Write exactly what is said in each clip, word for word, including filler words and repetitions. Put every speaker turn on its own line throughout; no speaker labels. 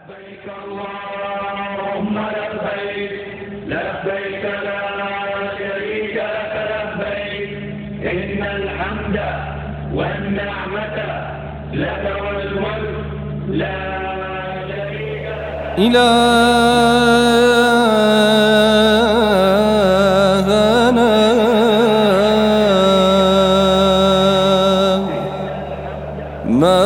لبيك اللهم لبيك لبيك لا شريك لك لبيك إن الحمد والنعمة لك والملك لا شريك لك.
إلهنا ما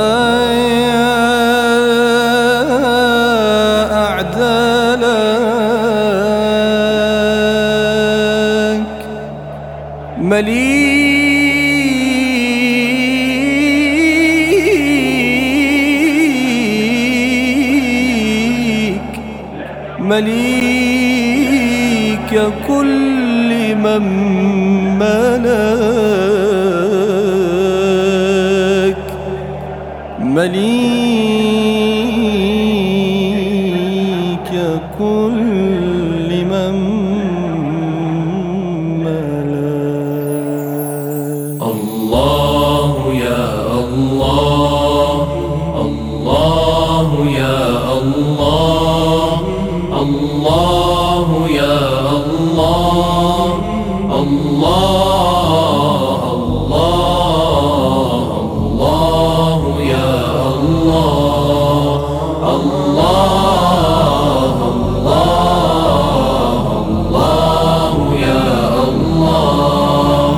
مليك مليك كل من ملك مليك كل من
الله يا الله الله يا الله الله يا الله الله الله الله يا الله الله الله الله يا الله.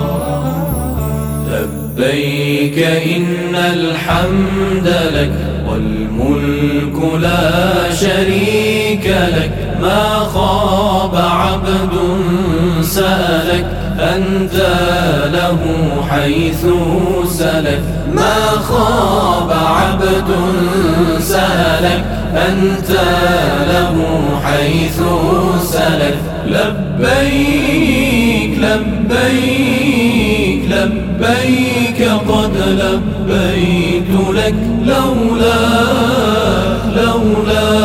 لبيك إن الحمد لك والملك لا شريك لك ما خاب عبد سألك أنت له حيث سلك ما خاب عبد سألك أنت له حيث سلك. لبيك لبيك لبيك قد لبيت لك لولا لولا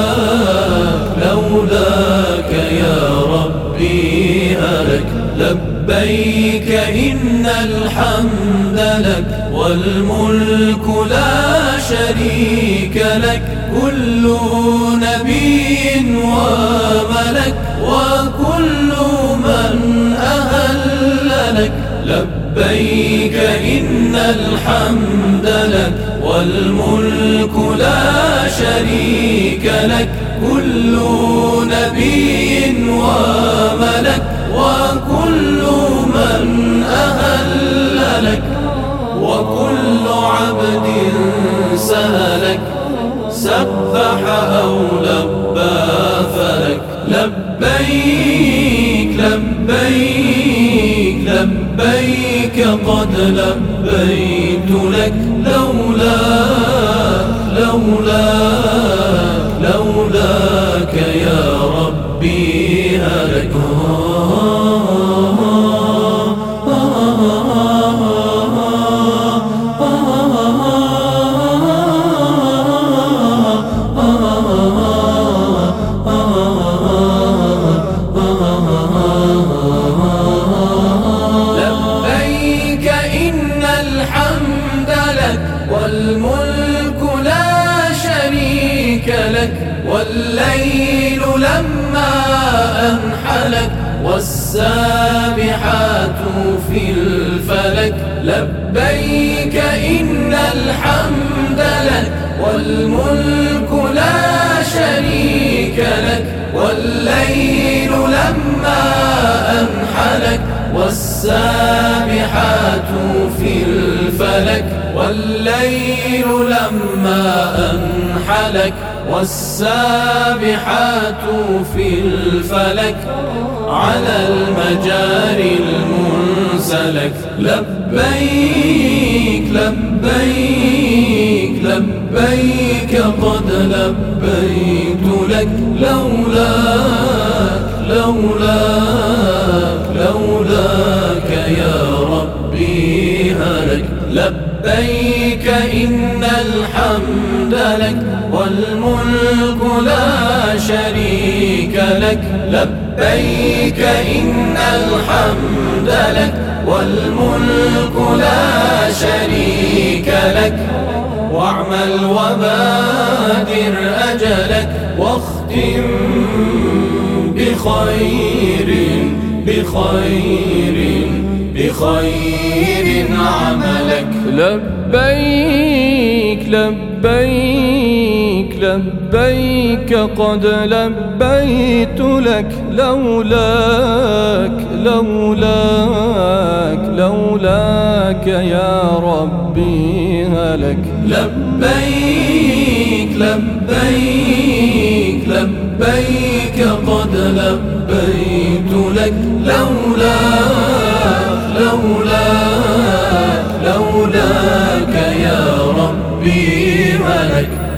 لولاك يا ربي هلك. لبيك إن الحمد لك والملك لا شريك لك كل نبي وملك وكل من أهل لك. لبيك إن الحمد لك والملك لا شريك لك كل نبي وملك وكل من أهل لك وكل عبد سهلك سبح أو لبى فلك. لبيك لبيك لبيك قد لبيت لك لولا لولا لولاك يا ربي هلك. لبيك إن الحمد لك والملك لا شريك لك والليل لما أنحلك والسابحات في الفلك. لبيك إن الحمد لك والملك لا شريك لك والليل لما أنحلك والسابحات في الفلك والليل لما أنحلك والسابحات في الفلك على المجاري المنسلك. لبيك لبيك لبيك قد لبيت لك لولا لولا لولاك يا ربي هلك. لبيك إن الحمد لك والملك لا شريك لك. لبيك إن الحمد لك والملك لا شريك لك واعمل وبادر أجلك بخير بخير بخير عملك.
لبيك لبيك لبيك قد لبيت لك، لولاك لولاك لولاك يا ربي هلك.
لبيك لبيك لبيك قد لبيت لك، لولاك لولاك لولاك يا ربي هلك.